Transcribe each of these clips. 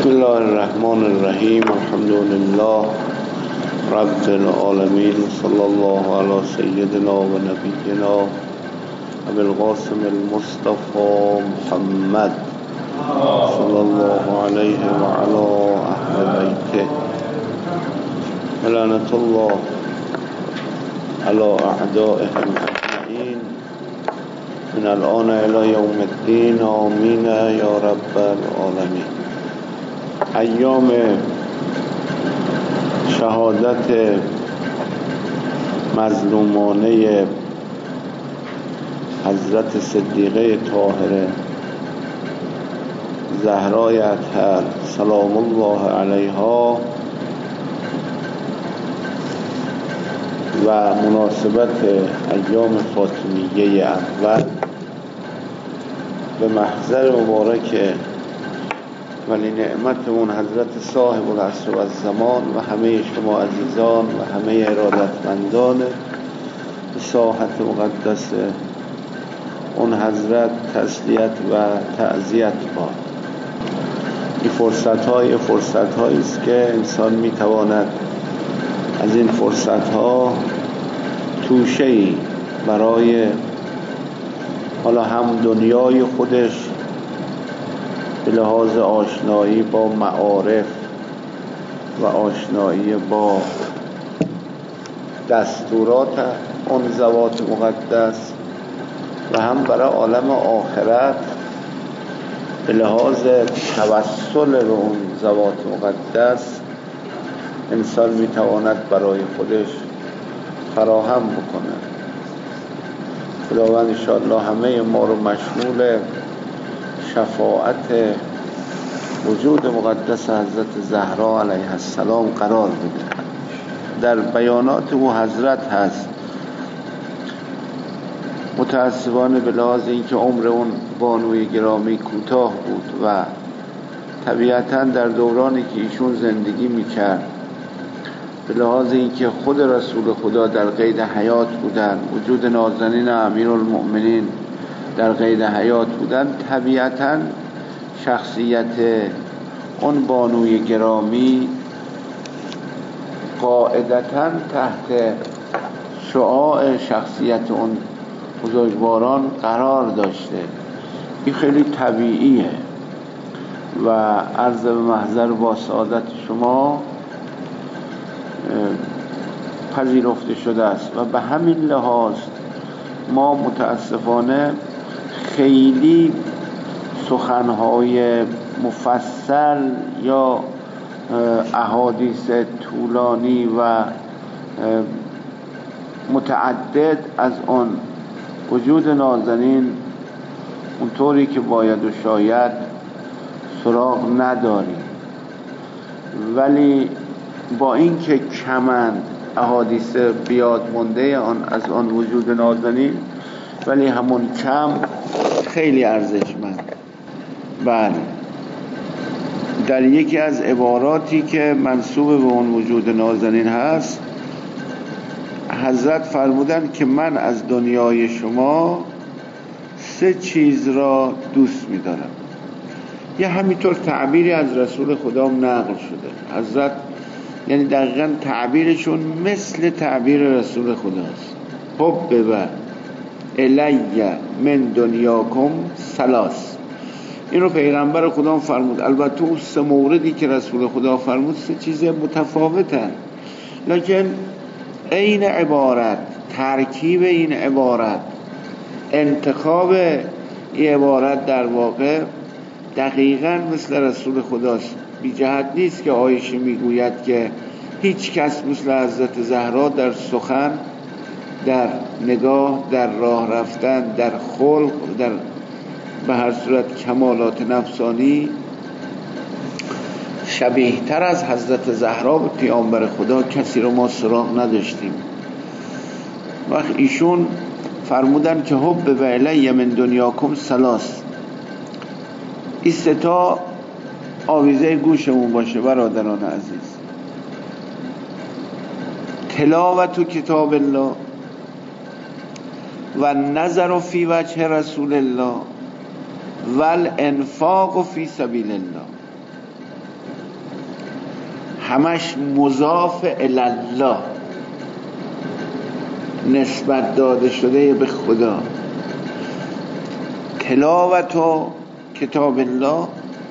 بسم الله الرحمن الرحیم. الحمد لله رب العالمین، صلی الله علی سیدنا و نبینا ابی القاسم المصطفى محمد صلی الله علیه و علی اهل بیته لعنت الله علی اعدائهم اجمعین من الان الی یوم الدین. آمین یا رب العالمین. ایام شهادت مظلومانه حضرت صدیقه طاهره زهرای اطهر سلام الله علیها و مناسبت ایام فاطمیه اول به محضر مبارک ولی نعمتمون حضرت صاحب العصر و الزمان و همه شما عزیزان و همه ارادتمندان به ساحت مقدس اون حضرت تسلیت و تعزیت باد. این فرصت هایی است که انسان میتواند از این فرصت ها توشه‌ای برای حالا هم دنیای خودش به لحاظ آشنایی با معارف و آشنایی با دستورات اون ذوات مقدس و هم برای عالم آخرت به لحاظ توسل به اون ذوات مقدس انسان میتواند برای خودش فراهم بکنه. خداوند انشاءالله همه ما رو مشمول شفاعت وجود مقدس حضرت زهرا علیها السلام قرار بده. در بیانات او حضرت هست متاسفانه به لحاظ اینکه عمر اون بانوی گرامی کوتاه بود و طبیعتاً در دورانی که ایشون زندگی میکرد به لحاظ اینکه خود رسول خدا در قید حیات بودن، وجود نازنین امیرالمؤمنین در قید حیات بودن، طبیعتاً شخصیت اون بانوی گرامی قاعدتاً تحت شعاع شخصیت اون بزرگواران قرار داشته. این خیلی طبیعیه و عرض به محضر با سعادت شما پذیرفته شده است و به همین لحاظ ما متاسفانه خیلی سخنهای مفصل یا احادیث طولانی و متعدد از آن وجود نازنین اونطوری که باید و شاید سراغ نداریم، ولی با اینکه کمند احادیث بیاد مونده از آن وجود نازنین، ولی همون کم خیلی ارزشمند. بله، در یکی از عباراتی که منسوب به اون وجود نازنین هست حضرت فرمودن که من از دنیای شما 3 چیز را دوست می‌دارم. یه همینطور تعبیری از رسول خدا نقل شده. حضرت یعنی دقیقاً تعبیرشون مثل تعبیر رسول خداست. حب و الیه من دنیاکم ثلاث. این رو پیغمبر خدا فرمود. البته اون 3 موردی که رسول خدا فرمود 3 چیز متفاوتن، لکن این عبارت، ترکیب این عبارت، انتخاب این عبارت در واقع دقیقاً مثل رسول خداست. بی جهت نیست که عایشه میگوید که هیچ کس مثل حضرت زهرا در سخن، در نگاه، در راه رفتن، در خلق، در به هر صورت کمالات نفسانی شبیه تر از حضرت زهرا به پیامبر خدا کسی رو ما سراغ نداشتیم. وقت ایشون فرمودن که حب و الی من دنیاکم ثلاث. این 3 تا آویزه گوشمون باشه برادران عزیز. تلاوت کتاب الله و نظر فی وجه رسول الله و الانفاق فی سبیل الله. همش مضاف الله، نسبت داده شده به خدا. تلاوت و کتاب الله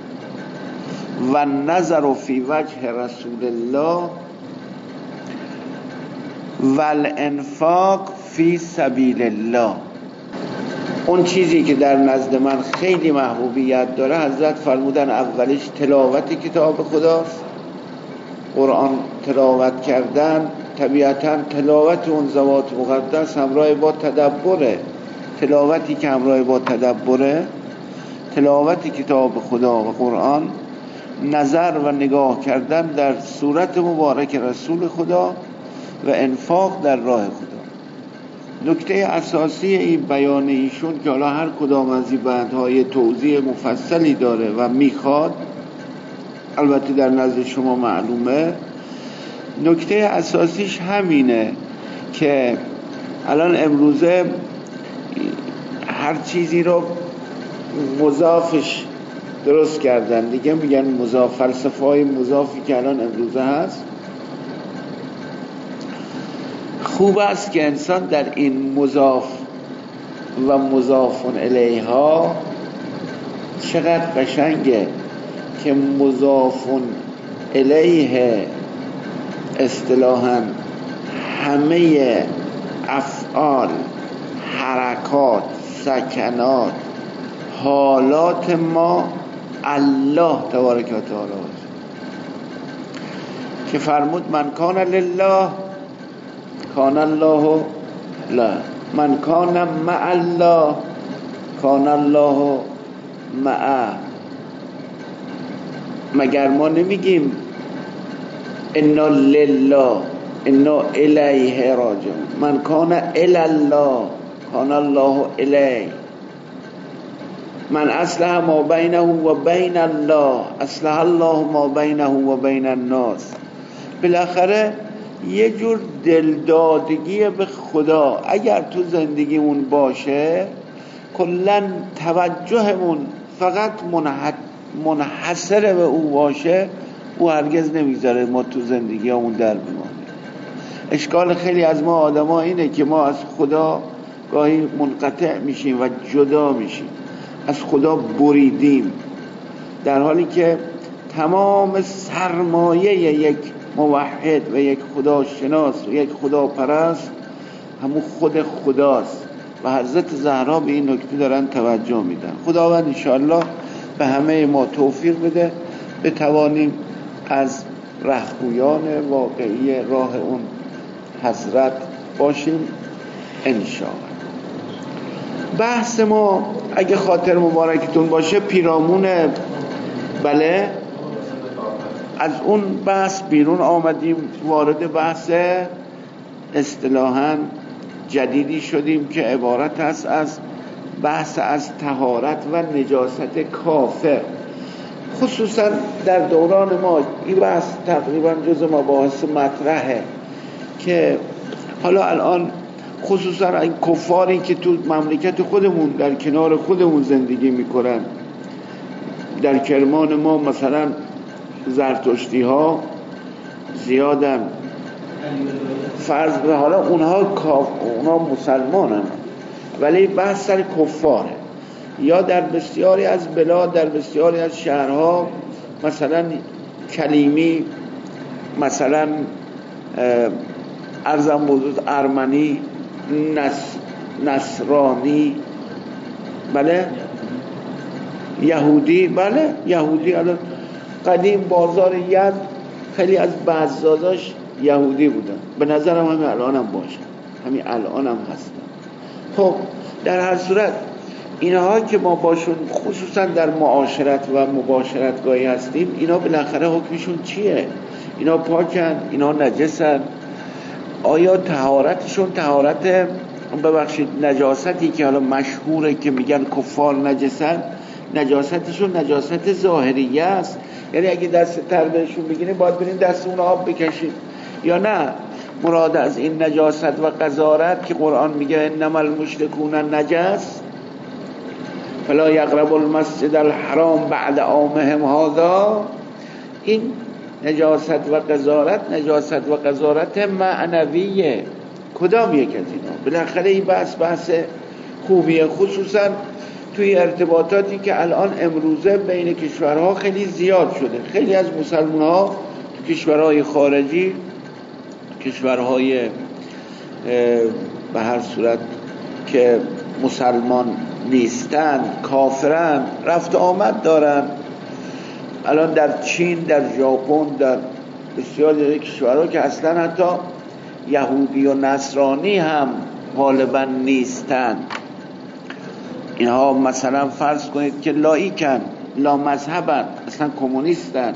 و نظر فی وجه رسول الله و الانفاق فی سبیل الله. اون چیزی که در نزد من خیلی محبوبیت داره، حضرت فرمودن اولش تلاوت کتاب خداست. قرآن تلاوت کردن طبیعتاً تلاوت اون ذوات مقدس همراه با تدبره. تلاوتی که همراه با تدبره، تلاوت کتاب خدا و قرآن، نظر و نگاه کردن در صورت مبارک رسول خدا و انفاق در راه خدا. نکته اساسی این بیان ایشون که حالا هر کدام از این بندهای توضیح مفصلی داره و میخواد، البته در نزد شما معلومه، نکته اساسیش همینه که الان امروزه هر چیزی رو مضافش درست کردن دیگه، میگن مضاف. فلسفه های مضافی که الان امروزه هست، خوب است که انسان در این مضاف و مضاف الیها، چقدر قشنگه که مضاف الیه اصطلاحاً همه افعال، حرکات، سکنات، حالات ما الله تبارک و تعالی باشه. که فرمود من کان لله کان الله لا، من کان مع الله کان الله معه. مگر ما نمیگیم انا لله انا الیه راجعون؟ من کان الی الله کان الله الیه. من اصلح ما بینه و بین الله اصلح الله ما بینه و بین الناس. بالاخره یه جور دلدادگی به خدا اگر تو زندگیمون باشه، کلن توجهمون فقط منحصر به او باشه، او هرگز نمیذاره ما تو زندگیمون در بمانیم. اشکال خیلی از ما آدم ها اینه که ما از خدا گاهی منقطع میشیم و جدا میشیم، از خدا بریدیم، در حالی که تمام سرمایه یک موحد و یک خداشناس و یک خداپرست همون خود خداست و حضرت زهرا به این نکته دارن توجه میدن. خداوند انشاءالله به همه ما توفیق بده بتوانیم از رهگویان واقعی راه اون حضرت باشیم انشاءالله. بحث ما اگه خاطر مبارکتون باشه پیرامون، بله، از اون بحث بیرون آمدیم، وارد بحث اصطلاحاً جدیدی شدیم که عبارت است از بحث از طهارت و نجاست کافر. خصوصا در دوران ما این بحث تقریبا جز مباحث مطرحه که حالا الان خصوصا این کفاری که تو مملکت خودمون در کنار خودمون زندگی میکنن، در کرمان ما مثلا زرتشتی ها زیادن، فرض به حالا اونها مسلمانن ولی بحث سر کفاره. یا در بسیاری از بلاد، در بسیاری از شهرها، مثلا کلیمی، مثلا ارزم بزرگ ارمنی، نصرانی، بله، یهودی، بله یهودی. الان قدیم بازار یزد خیلی از بزازاش یهودی بودن، به نظرم همین الان هم باشه، همین الان هم هستن. خب در هر صورت اینها که ما باشون خصوصا در معاشرت و مباشرتگاهی هستیم، اینا بالاخره حکمشون چیه؟ اینا پاکن؟ اینا نجسن؟ آیا طهارتشون طهارت، ببخشید، نجاستی که حالا مشهوره که میگن کفار نجسن، نجاستشون نجاست ظاهریه است؟ یعنی اگه دست تر بهشون بگیریم باید بریم دست اون آب بکشیم، یا نه مراد از این نجاست و قذارت که قرآن میگه انما المشرکون نجس فلا یقربوا المسجد الحرام بعد عامهم هذا، این نجاست و قذارت نجاست و قذارت معنویه. کدام یک از اینا؟ بالاخره این بحث خوبیه، خصوصا توی ارتباطاتی که الان امروزه بین کشورها خیلی زیاد شده. خیلی از مسلمان ها تو کشورهای خارجی، کشورهای به هر صورت که مسلمان نیستن، کافرن، رفت آمد دارن. الان در چین، در ژاپن، در بسیاری کشورها که اصلا حتی یهودی و نصرانی هم غالبا نیستن. اینها مثلا فرض کنید که لایکن، لا مذهبن، اصلا کمونیستن،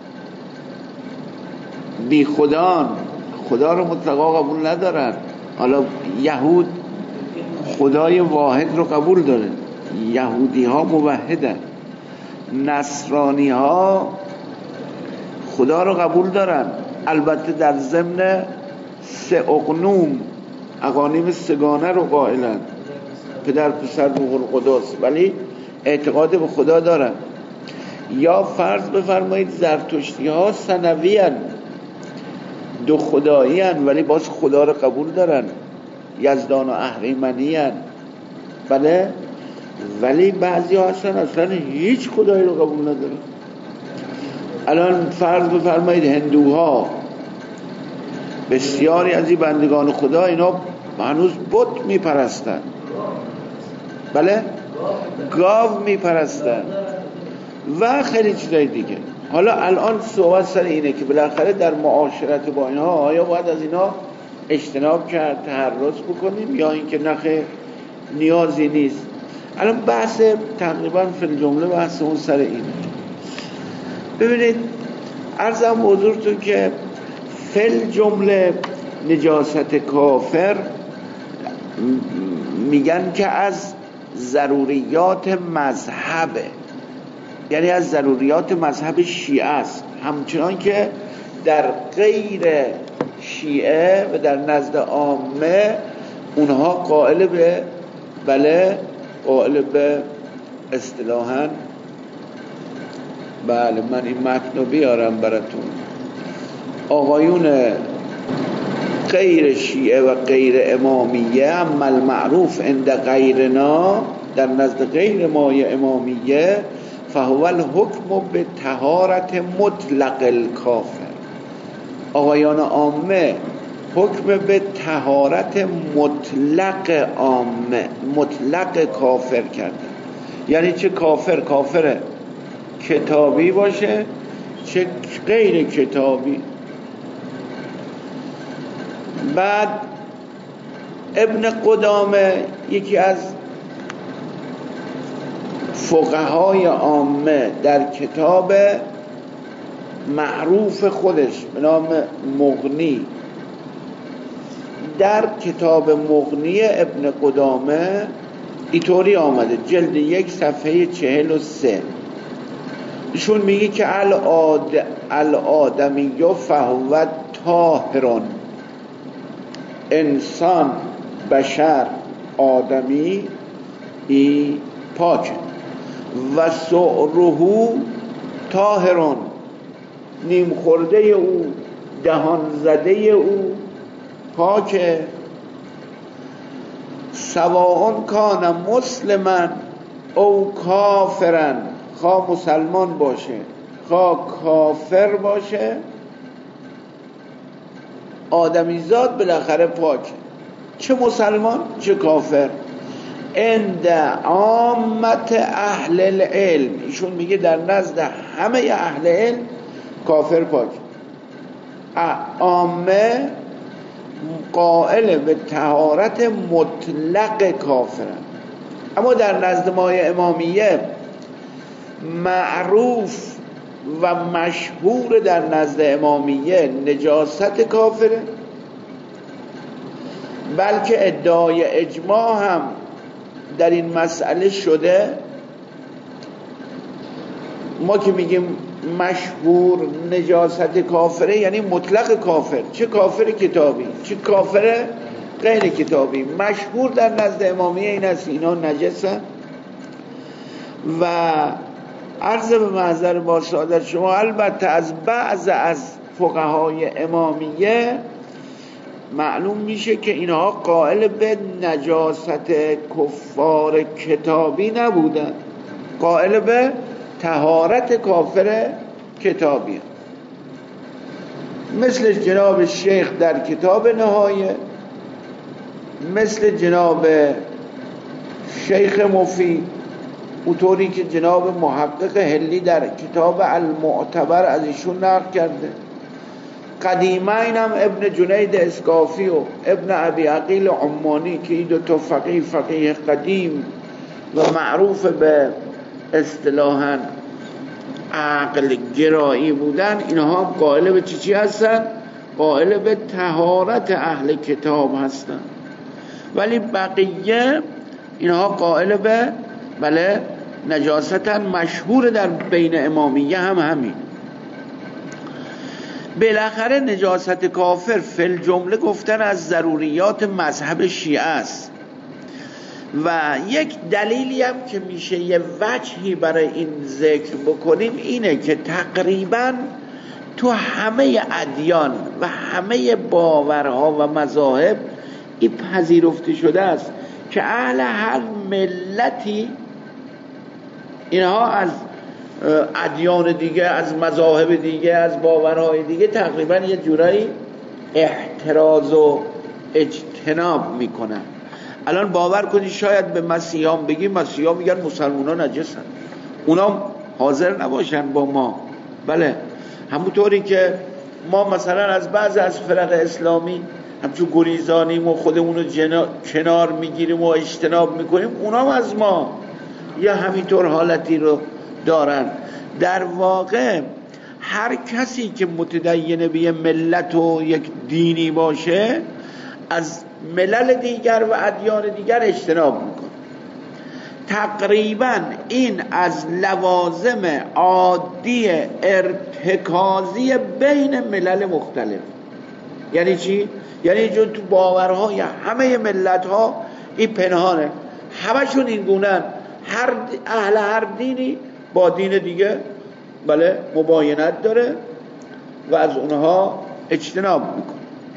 بی خدان، خدا رو مطلقا قبول ندارن. حالا یهود خدای واحد رو قبول داره، یهودی ها موحدن، نصرانی ها خدا رو قبول دارن، البته در ضمن سه اقنوم، اقانیم سگانه رو قائلن، پدر پسر روح القدس، ولی اعتقاد به خدا دارن. یا فرض بفرمایید زرتشتی ها ثنوی هن، دو خدایی هن، ولی باز خدا رو قبول دارن، یزدان و اهریمنی هن، بله، ولی بعضی ها اصلا هیچ خدایی رو قبول ندارن. الان فرض بفرمایید هندوها، بسیاری از این بندگان خدا اینا هنوز بت میپرستن، بله، گاو میپرستن و خیلی چیزای دیگه. حالا الان صحبت سر اینه که بالاخره در معاشرت با اینها آیا باید از اینا اجتناب کرد، تحرز بکنیم، یا اینکه نخیر نیازی نیست. الان بحث تقریبا فی الجمله بحث اون سر اینه. ببینید عرضم حضورتون که فی الجمله نجاست کافر میگن که از ضروریات مذهبه، یعنی از ضروریات مذهب شیعه است، همچنان که در غیر شیعه و در نزد عامه اونها قائل به، بله، قائل به اصطلاحاً، بله من این متن رو بیارم براتون، آقایون غیر شیعه و غیر امامیه، اما المعروف عند غیرنا، در نزد غیر مای امامیه، فهو الحکم به طهارت مطلق الکافر. آقایان عامه حکم به طهارت مطلق عامه، مطلق کافر کردن. یعنی چه کافر کتابی باشه، چه غیر کتابی. بعد ابن قدامه یکی از فقهای عامه در کتاب معروف خودش به نام مغنی، در کتاب مغنی ابن قدامه اینطوری آمده، جلد 1 صفحه 43، ایشون میگه که الآدمی فهو طاهرون، انسان، بشر، آدمی ای پاک، و سعره طاهرون، نیم خورده او، دهان زده او پاکه. سواء کان مسلما او کافرا، خواه مسلمان باشه خواه کافر باشه، آدمیزاد بالاخره پاک، چه مسلمان چه کافر. عند عامت اهل العلم، ایشون میگه در نزد همه اهل علم کافر پاک، عامه قائل به طهارت مطلق کافرن. اما در نزد مای امامیه معروف و مشهور در نزد امامیه نجاست کافره، بلکه ادعای اجماع هم در این مسئله شده. ما که میگیم مشهور نجاست کافره یعنی مطلق کافر، چه کافر کتابی چه کافر غیر کتابی. مشهور در نزد امامیه این است اینا نجسن و عرض به محضر با سعادت شما، البته از بعض از فقهای امامیه معلوم میشه که اینها قائل به نجاست کفار کتابی نبودن، قائل به طهارت کافر کتابی، مثل جناب شیخ در کتاب نهایه، مثل جناب شیخ مفید، اونطوری که جناب محقق هلی در کتاب المعتبر از ایشون نقل کرده. قدیمین هم ابن جنید اسکافی و ابن ابی عقیل عمانی که این دو تا فقیه قدیم و معروف به اصطلاحاً عقل گرایی بودن، اینها قائل به چی هستن؟ قائل به طهارت اهل کتاب هستن. ولی بقیه اینها قائل به بله نجاستن، مشهور در بین امامیه هم همین. بالاخره نجاست کافر فی الجمله گفتن از ضروریات مذهب شیعه است و یک دلیلی هم که میشه یه وجهی برای این ذکر بکنیم اینه که تقریبا تو همه ادیان و همه باورها و مذاهب این پذیرفته شده است که اهل هر ملتی اینها از ادیان دیگه، از مذاهب دیگه، از باورهای دیگه تقریبا یه جورایی احتراز و اجتناب میکنن. الان باور کنید شاید به مسیحیان بگیم، مسیحیان میگن مسلمانان نجسن، اونا حاضر نباشن با ما. بله همونطوری که ما مثلا از بعض از فرق اسلامی همچون گریزانیم و خودمونو کنار میگیریم و اجتناب میکنیم، اونا هم از ما یا همینطور حالتی رو دارن. در واقع هر کسی که متدین به یه ملت و یک دینی باشه از ملل دیگر و ادیان دیگر اجتناب میکنه. تقریبا این از لوازم عادی ارتکازی بین ملل مختلف. یعنی چی؟ یعنی جو تو باورهای همه ملت ها این پنهانه، همشون این گونن، اهل هر دینی با دین دیگه بله مباینت داره و از اونها اجتناب میکنه.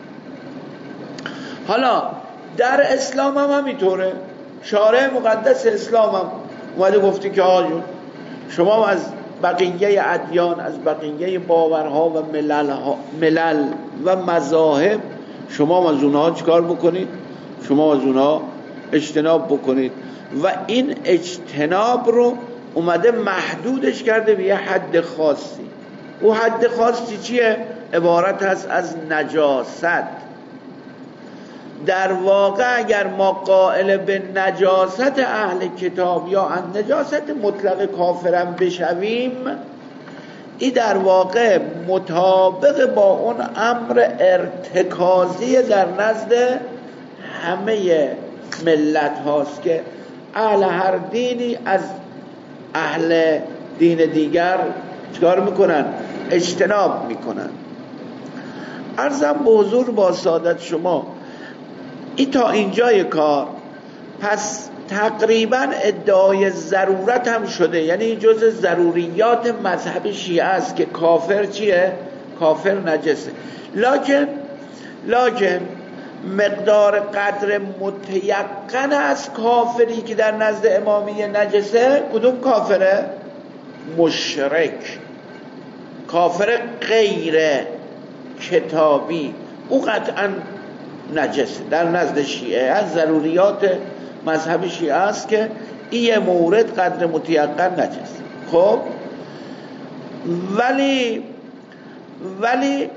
حالا در اسلام هم همینطوره. شارع مقدس اسلام هم اومده گفته که آجون شما از بقیه ادیان، از بقیه باورها و ملل و مذاهب شما از اونها چیکار بکنید؟ شما از اونها اجتناب بکنید. و این اجتناب رو اومده محدودش کرده به یه حد خاصی. او حد خاصی چیه؟ عبارت هست از نجاست. در واقع اگر ما قائل به نجاست اهل کتاب یا نجاست مطلق کافرم بشویم، این در واقع مطابق با اون امر ارتکازی در نزد همه ملت هاست که اهل هر دینی از اهل دین دیگر چکار میکنن؟ اجتناب میکنن. عرضم به حضور با سعادت شما این تا اینجای کار. پس تقریبا ادعای ضرورت هم شده، یعنی جز ضروریات مذهب شیعه است که کافر چیه؟ کافر نجسه. لکن مقدار قدر متیقن از کافری که در نزد امامیه نجسه کدوم کافره؟ مشرک، کافر غیر کتابی، او قطعا نجسه در نزد شیعه. از ضروریات مذهب شیعه است که این مورد قدر متیقن نجسه. خب ولی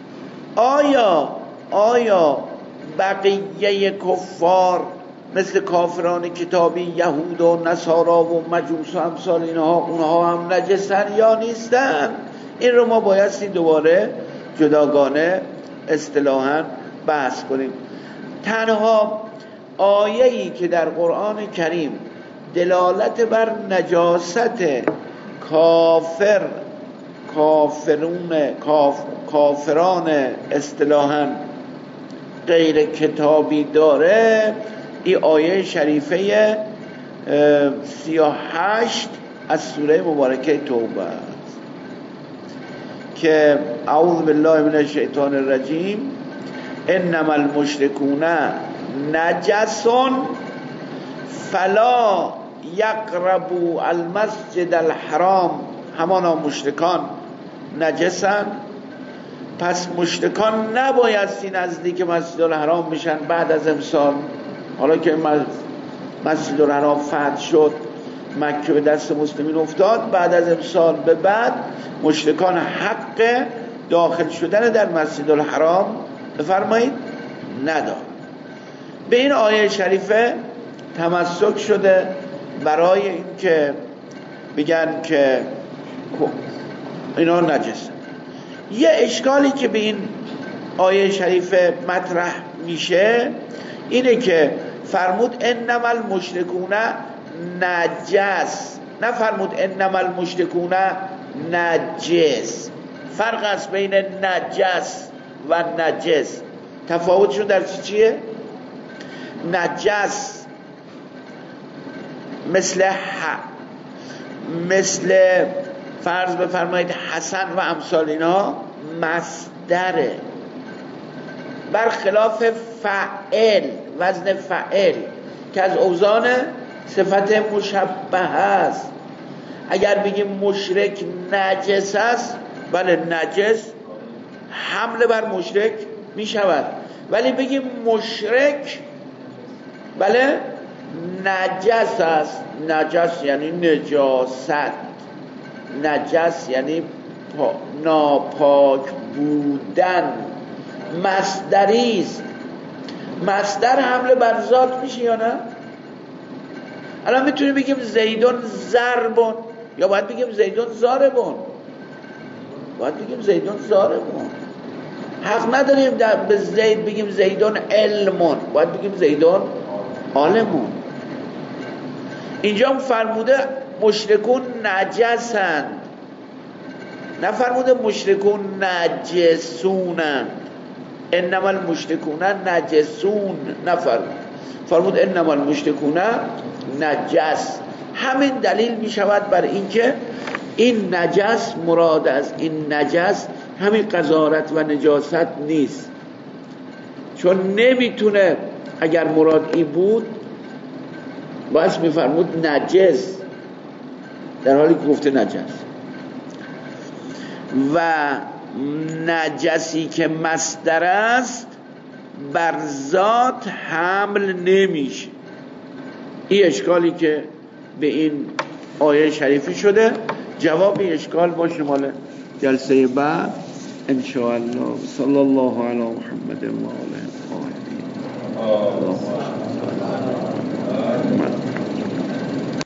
آیا بقیه کفار مثل کافران کتابی، یهود و نصارا و مجوس و امثال اینها، اونها هم نجسن یا نیستن؟ این رو ما بایستی دوباره جداگانه اصطلاحاً بحث کنیم. تنها آیه‌ای که در قرآن کریم دلالت بر نجاست کافران اصطلاحاً غیر کتابی داره، این آیه شریفه 38 از سوره مبارکه توبه است که اعوذ بالله من الشیطان الرجیم انما المشركون نجس فلا یقربوا المسجد الحرام. همانا مشرکان نجسن، پس مشرکان نبایستی نزدیک مسجد الحرام میشن بعد از امسال. حالا که مسجد الحرام فتح شد، مکه به دست مسلمین افتاد، بعد از امسال به بعد مشرکان حق داخل شدن در مسجد الحرام بفرمایید ندار. به این آیه شریفه تمسک شده برای اینکه بگن که اینا نجسه. یه اشکالی که به این آیه شریفه مطرح میشه اینه که فرمود انما المشركون نجس، نه فرمود انما المشركون نجس. فرق است بین نجس و نجس. تفاوتشون در چیه؟ نجس مثل فرض بفرمایید حسن و امثال اینا مصدره، برخلاف فعل، وزن فعل که از اوزان صفت مشبه است. اگر بگیم مشرک نجس است، بله نجس حمله بر مشرک می شود، ولی بگیم مشرک بله نجس است. نجس یعنی نجاست، نجس یعنی ناپاک بودن، مصدری است. مصدر حمله بر ذات میشه یا نه؟ الان میتونیم بگیم زیدون ضربون، یا باید بگیم زیدون ضاربون؟ باید بگیم زیدون ضاربون. حق نداریم به زید بگیم زیدون علمون، باید بگیم زیدون عالمون. اینجا فرموده مشرکون نجسند، نفرموده مشرکون نجسونند. انما المشرکون نجسون فرمود انما المشرکون نجس. همین دلیل می شود بر اینکه این نجس مراد از این نجس همین قذارت و نجاست نیست، چون نمیتونه اگر مراد این بود باید میفرمود نجس در حالی که گفته نجس. و نجسی که مصدر است بر ذات حمل نمیشه. این اشکالی که به این آیه شریفی شده، جواب این اشکال باشه مال جلسه بعد ان شاء الله. صلی الله علی محمد و آله.